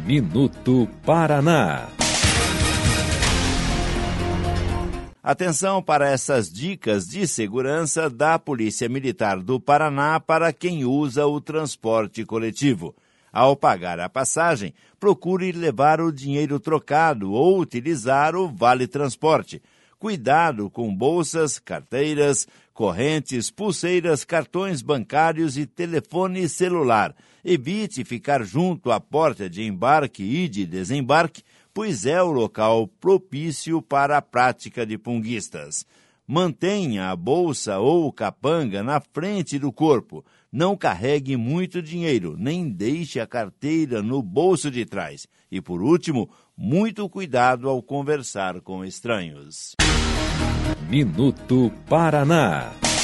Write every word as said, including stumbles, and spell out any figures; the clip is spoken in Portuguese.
Minuto Paraná. Atenção para essas dicas de segurança da Polícia Militar do Paraná para quem usa o transporte coletivo. Ao pagar a passagem, procure levar o dinheiro trocado ou utilizar o Vale Transporte. Cuidado com bolsas, carteiras, correntes, pulseiras, cartões bancários e telefone celular. Evite ficar junto à porta de embarque e de desembarque, pois é o local propício para a prática de punguistas. Mantenha a bolsa ou capanga na frente do corpo. Não carregue muito dinheiro, nem deixe a carteira no bolso de trás. E, por último, muito cuidado ao conversar com estranhos. Minuto Paraná.